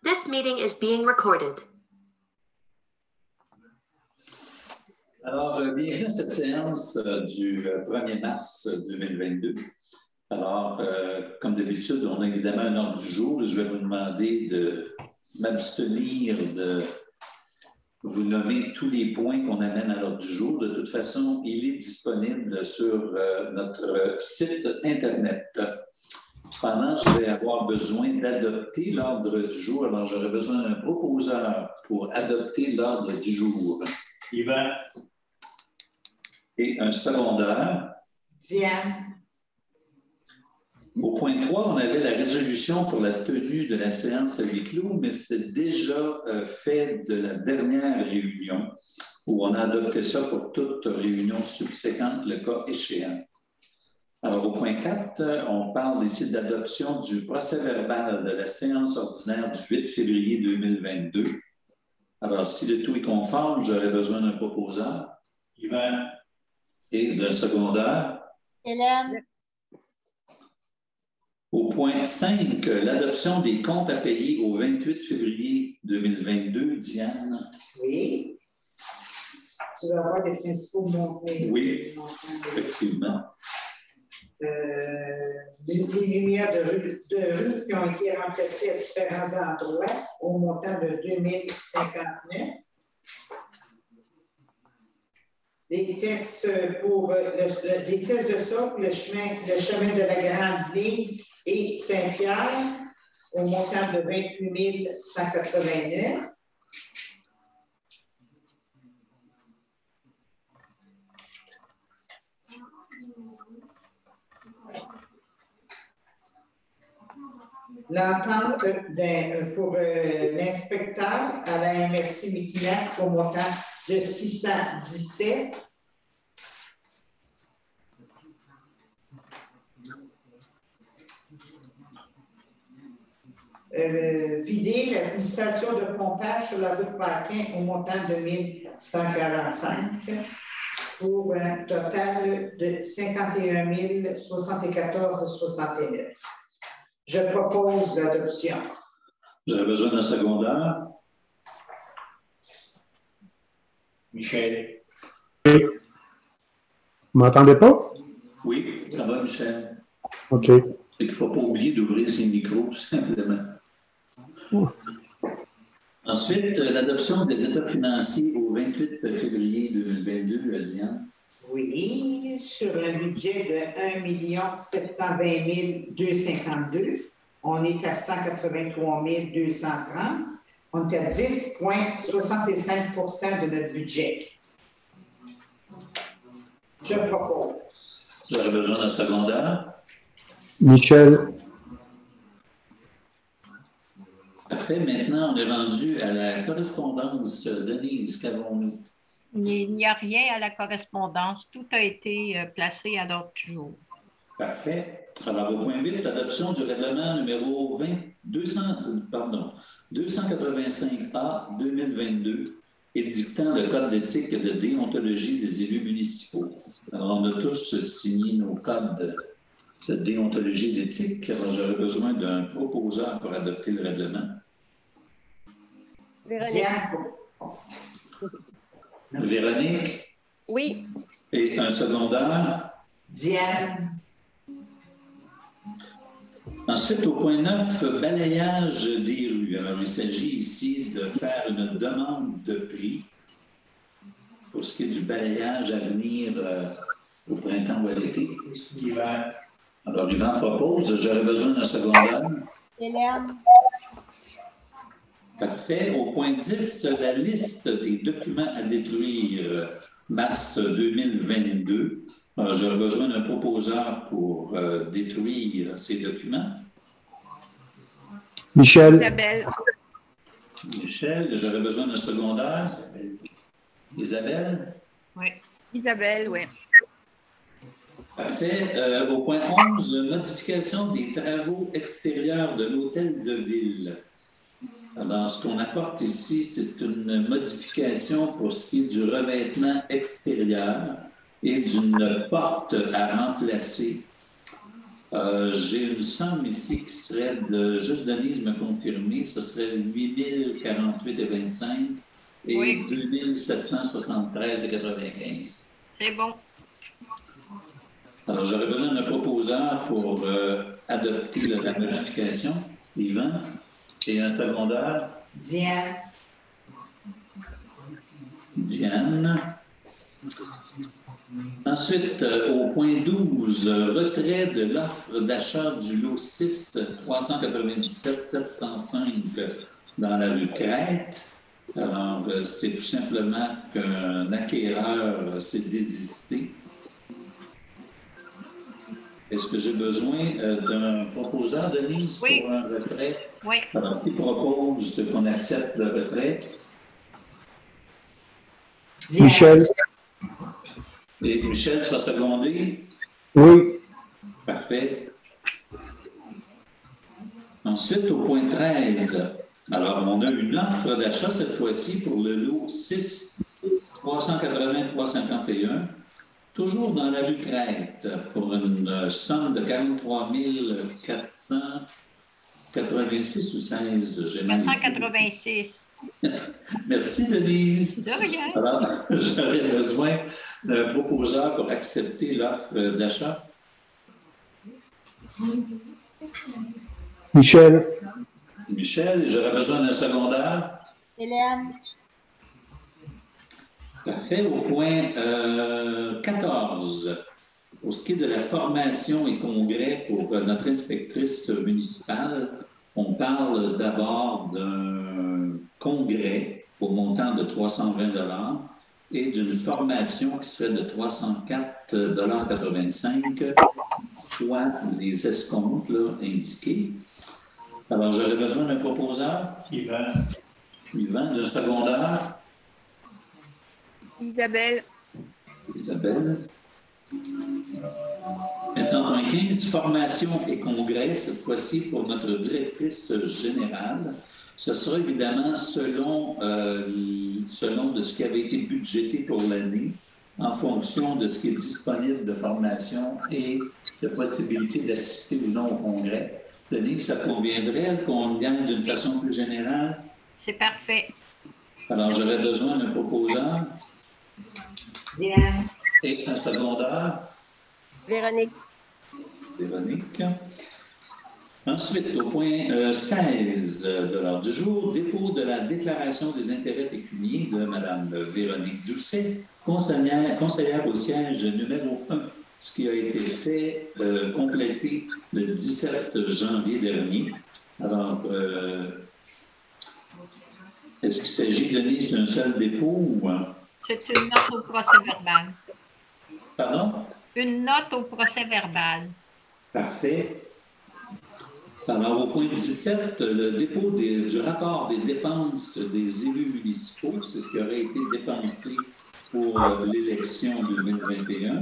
This meeting is being recorded. Alors, bienvenue à cette séance du 1er mars 2022. Alors, comme d'habitude, on a évidemment un ordre du jour. Je vais vous demander de m'abstenir de vous nommer tous les points qu'on amène à l'ordre du jour. De toute façon, il est disponible sur notre site Internet. Cependant, je vais avoir besoin d'adopter l'ordre du jour. Alors, j'aurai besoin d'un proposeur pour adopter l'ordre du jour. Yvan. Et un secondaire. Diane. Au point 3, on avait la résolution pour la tenue de la séance à huis clos, mais c'est déjà fait de la dernière réunion où on a adopté ça pour toute réunion subséquente, le cas échéant. Alors, au point 4, on parle ici d'adoption du procès-verbal de la séance ordinaire du 8 février 2022. Alors, si le tout est conforme, j'aurais besoin d'un proposeur. Yvan. Et d'un secondaire. Hélène. Au point 5, l'adoption des comptes à payer au 28 février 2022. Diane. Oui. Tu vas avoir des principaux montés. Oui, effectivement. Des lumières de rue qui ont été remplacées à différents endroits au montant de 2059. Des tests pour des tests de sol, le chemin de la Grande Ligne et Saint-Pierre au montant de 28 189. L'entente pour l'inspecteur à la MRC Miquelon au montant de 617. Vider la station de pompage sur la route Paquin au montant de 1145 pour un total de 51 074,69. Je propose l'adoption. J'aurais besoin d'un secondaire. Michel. Vous m'entendez pas? Oui, ça va, Michel. OK. C'est qu'il ne faut pas oublier d'ouvrir ses micros, simplement. Ensuite, l'adoption des états financiers au 28 février 2022, Diane. Oui, sur un budget de 1 720 252. On est à 183 230. On est à 10,65 de notre budget. Je propose. J'aurais besoin d'un secondaire. Michel. Parfait. Maintenant, on est rendu à la correspondance. Denise, qu'avons-nous? Il n'y a rien à la correspondance. Tout a été placé à l'ordre du jour. Parfait. Alors, au point 8, l'adoption du règlement numéro 285A 2022 édictant le code d'éthique et de déontologie des élus municipaux. Alors, on a tous signé nos codes de déontologie et d'éthique. Alors, j'aurais besoin d'un proposeur pour adopter le règlement. Véronique? Oui. Et un secondaire? Diane. Ensuite, au point 9, balayage des rues. Alors, il s'agit ici de faire une demande de prix pour ce qui est du balayage à venir au printemps ou à l'été. Yvan. Alors, Yvan propose, j'aurais besoin d'un secondaire. Hélène. Parfait. Au point 10, la liste des documents à détruire mars 2022. Alors, j'aurais besoin d'un proposeur pour détruire ces documents. Michel. Isabelle. Michel, j'aurais besoin d'un secondaire. Isabelle? Oui. Isabelle, oui. Parfait. Au point 11, modification des travaux extérieurs de l'hôtel de ville. Alors, ce qu'on apporte ici, c'est une modification pour ce qui est du revêtement extérieur et d'une porte à remplacer J'ai une somme ici qui serait de, juste Denise me confirmer, ce serait 8 048,25 et Oui. 2 773,95. C'est bon. Alors, j'aurais besoin d'un proposeur pour adopter la modification, Yvan, et un secondaire, Diane. Diane. Ensuite, au point 12, retrait de l'offre d'achat du lot 6, 397 705 dans la rue Crête. Alors, c'est tout simplement qu'un acquéreur s'est désisté. Est-ce que j'ai besoin d'un proposeur, Denise, Oui. pour un retrait? Oui. Alors, qui propose qu'on accepte le retrait? Diane. Michel. Et Michel, tu vas seconder? Oui. Parfait. Ensuite, au point 13, alors on a une offre d'achat cette fois-ci pour le lot 6, 380-351, toujours dans la rue Crête, pour une somme de 43 486 ou 16, j'ai mal écrit. 486. Merci, Denise. De rien. Alors, j'aurais besoin d'un proposeur pour accepter l'offre d'achat. Michel. Michel, j'aurais besoin d'un secondaire. Hélène. Parfait. Au point 14, pour ce qui est de la formation et congrès pour notre inspectrice municipale, on parle d'abord d'un congrès au montant de 320 $ et d'une formation qui serait de 304,85 $, soit les escomptes là, indiqués. Alors, j'aurais besoin d'un proposeur. Yvan. Yvan, d'un secondaire. Isabelle. Isabelle. Maintenant, point 15, formation et congrès, cette fois-ci pour notre directrice générale. Ce sera évidemment selon de ce qui avait été budgété pour l'année, en fonction de ce qui est disponible de formation et de possibilité d'assister ou non au congrès. Denise, ça conviendrait qu'on gagne d'une façon plus générale? C'est parfait. Alors, j'aurais besoin d'un proposeur Diane. et un secondaire. Véronique. Véronique. Ensuite, au point 16 de l'ordre du jour, dépôt de la déclaration des intérêts pécuniaires de Mme Véronique Doucet, conseillère au siège numéro 1, ce qui a été fait, complété le 17 janvier dernier. Alors, est-ce qu'il s'agit, Denise, d'un seul dépôt ou... C'est une note au procès-verbal. Pardon? Une note au procès-verbal. Parfait. Alors, au point 17, le dépôt du rapport des dépenses des élus municipaux, c'est ce qui aurait été dépensé pour l'élection 2021.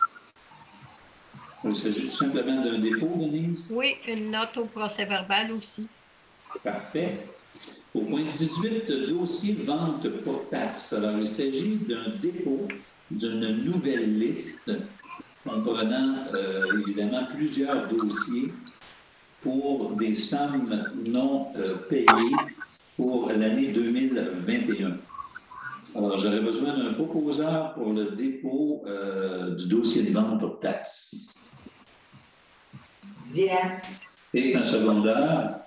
Il s'agit tout simplement d'un dépôt, Denise? Oui, une note au procès-verbal aussi. Parfait. Au point 18, dossier vente pour taxe. Alors, il s'agit d'un dépôt d'une nouvelle liste comprenant évidemment plusieurs dossiers pour des sommes non payées pour l'année 2021. Alors, j'aurais besoin d'un proposeur pour le dépôt du dossier de vente pour taxe. Diane. Et un secondaire.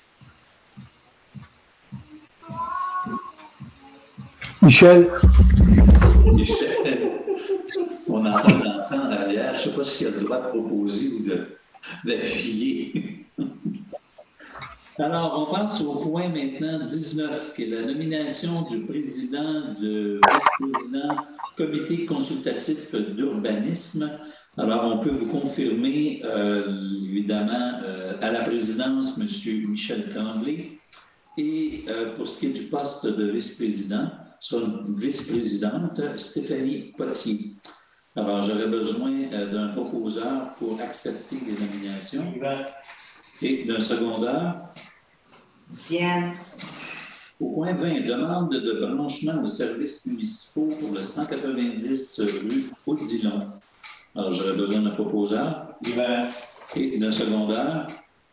Michel. Michel. On entend l'enfant en arrière. Je ne sais pas s'il a le droit de proposer ou d'appuyer. Alors, on passe au point maintenant 19, qui est la nomination du président, du vice-président comité consultatif d'urbanisme. Alors, on peut vous confirmer, évidemment, à la présidence, M. Michel Tremblay, et pour ce qui est du poste de vice-président, soit vice-présidente, Stéphanie Potier. Alors, j'aurais besoin d'un proposeur pour accepter les nominations Yvan. et d'un secondaire. Diane. Au point 20, demande de branchement aux services municipaux pour le 190 rue Odilon. Alors, j'aurais besoin d'un proposeur. Yvan. Et d'un secondaire?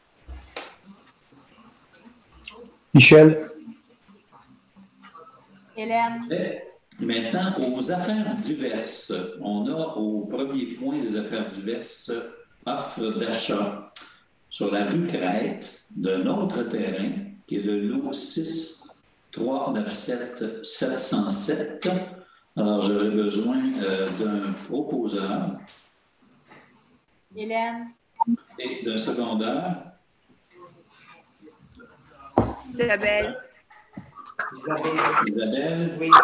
Michel, Hélène, Et maintenant, aux affaires diverses, on a au premier point des affaires diverses, offre d'achat sur la rue Crête d'un autre terrain qui est le lot 6397707. Alors, j'aurais besoin d'un proposeur Hélène, et d'un secondaire. Isabelle. Isabelle. Oui.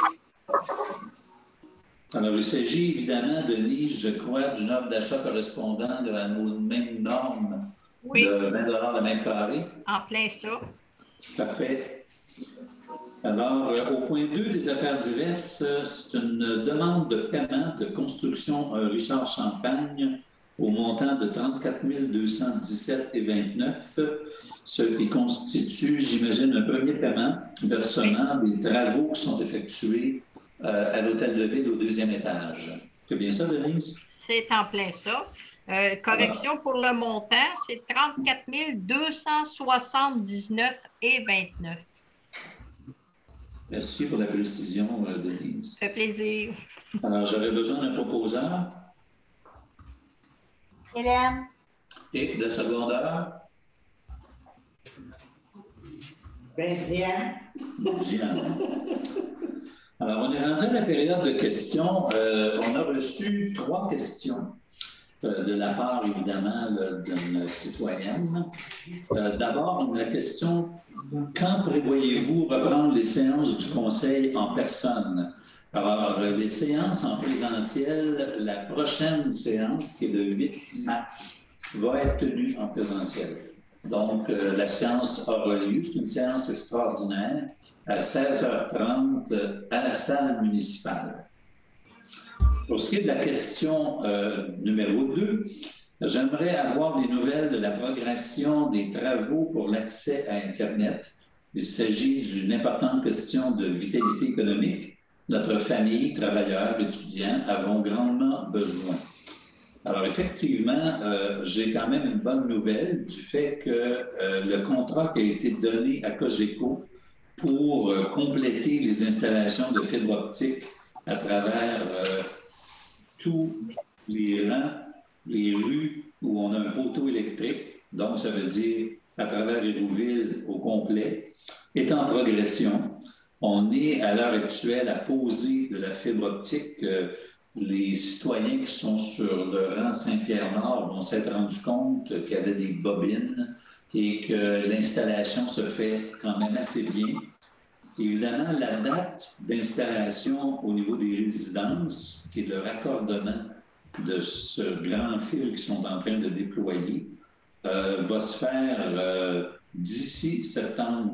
Alors, il s'agit évidemment, Denise, je crois, d'une offre d'achat correspondant à nos mêmes normes Oui, de 20 le mètre carré. en plein ça. Parfait. Alors, au point 2 des affaires diverses, c'est une demande de paiement de construction Richard Champagne au montant de 34 217,29, ce qui constitue, j'imagine, un premier paiement versement des travaux qui sont effectués à l'hôtel de ville au 2e étage. C'est bien ça, Denise? C'est en plein ça. Correction pour le montant, c'est 34 279,29. Merci pour la précision, Denise. Ça fait plaisir. Alors, j'aurais besoin d'un proposeur Hélène, et de secondaire. Diane. Diane. Alors, on est rendu à la période de questions. On a reçu 3 questions de la part, évidemment, d'une citoyenne. D'abord, la question, quand prévoyez-vous reprendre les séances du Conseil en personne? Alors, les séances en présentiel, la prochaine séance, qui est le 8 mars, va être tenue en présentiel. Donc, la séance aura lieu, c'est une séance extraordinaire, à 16h30 à la salle municipale. Pour ce qui est de la question numéro 2, j'aimerais avoir des nouvelles de la progression des travaux pour l'accès à Internet. Il s'agit d'une importante question de vitalité économique. Notre famille, travailleurs, étudiants, avons grandement besoin. Alors, effectivement, j'ai quand même une bonne nouvelle du fait que le contrat qui a été donné à Cogeco pour compléter les installations de fibre optique à travers tous les rangs, les rues où on a un poteau électrique, donc ça veut dire à travers Hérouville au complet, est en progression. On est à l'heure actuelle à poser de la fibre optique. Les citoyens qui sont sur le rang Saint-Pierre-Nord vont s'être rendus compte qu'il y avait des bobines et que l'installation se fait quand même assez bien. Évidemment, la date d'installation au niveau des résidences, qui est le raccordement de ce grand fil qu'ils sont en train de déployer, va se faire d'ici septembre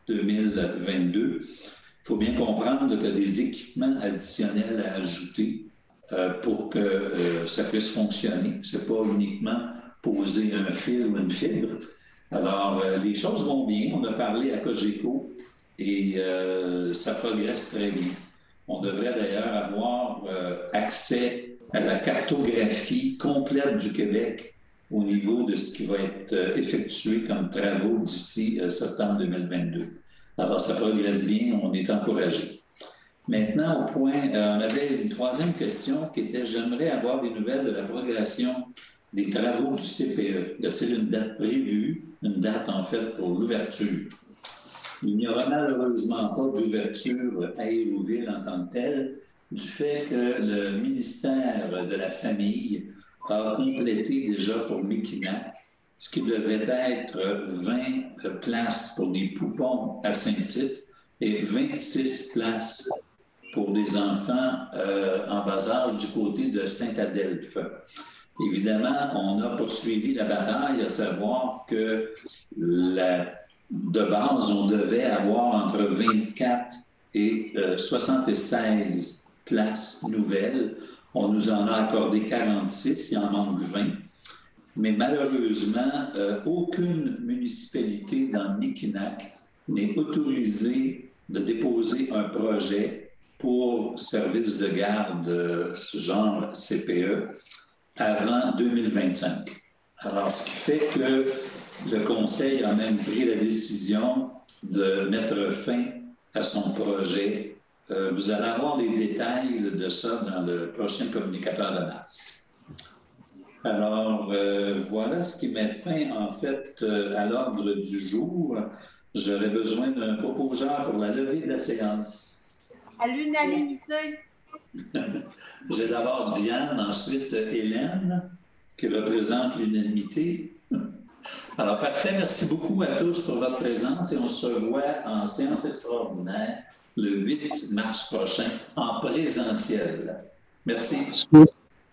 2022. Il faut bien comprendre qu'il y a des équipements additionnels à ajouter pour que ça puisse fonctionner. Ce n'est pas uniquement poser un fil ou une fibre. Alors, les choses vont bien. On a parlé à Cogeco et ça progresse très bien. On devrait d'ailleurs avoir accès à la cartographie complète du Québec au niveau de ce qui va être effectué comme travaux d'ici septembre 2022. Alors, ça progresse bien, on est encouragé. Maintenant, au point, on avait une 3e question qui était « J'aimerais avoir des nouvelles de la progression des travaux du CPE. Y a-t-il une date prévue, une date en fait pour l'ouverture? » Il n'y aura malheureusement pas d'ouverture à Hérouville en tant que telle, du fait que le ministère de la Famille a complété déjà pour Mekinac ce qui devait être 20 places pour des poupons à Saint-Tite et 26 places pour des enfants en bas âge du côté de Saint-Adelphe. Évidemment, on a poursuivi la bataille, à savoir que de base, on devait avoir entre 24 et 76 places nouvelles. On nous en a accordé 46, il en manque 20. Mais malheureusement, aucune municipalité dans Mekinac n'est autorisée de déposer un projet pour service de garde genre CPE avant 2025. Alors, ce qui fait que le Conseil a même pris la décision de mettre fin à son projet. Vous allez avoir les détails de ça dans le prochain communicateur de masse. Alors, voilà ce qui met fin, en fait, à l'ordre du jour. J'aurais besoin d'un proposeur pour la levée de la séance. À l'unanimité. J'ai d'abord Diane, ensuite Hélène, qui représente l'unanimité. Alors, parfait. Merci beaucoup à tous pour votre présence et on se revoit en séance extraordinaire le 8 mars prochain en présentiel. Merci.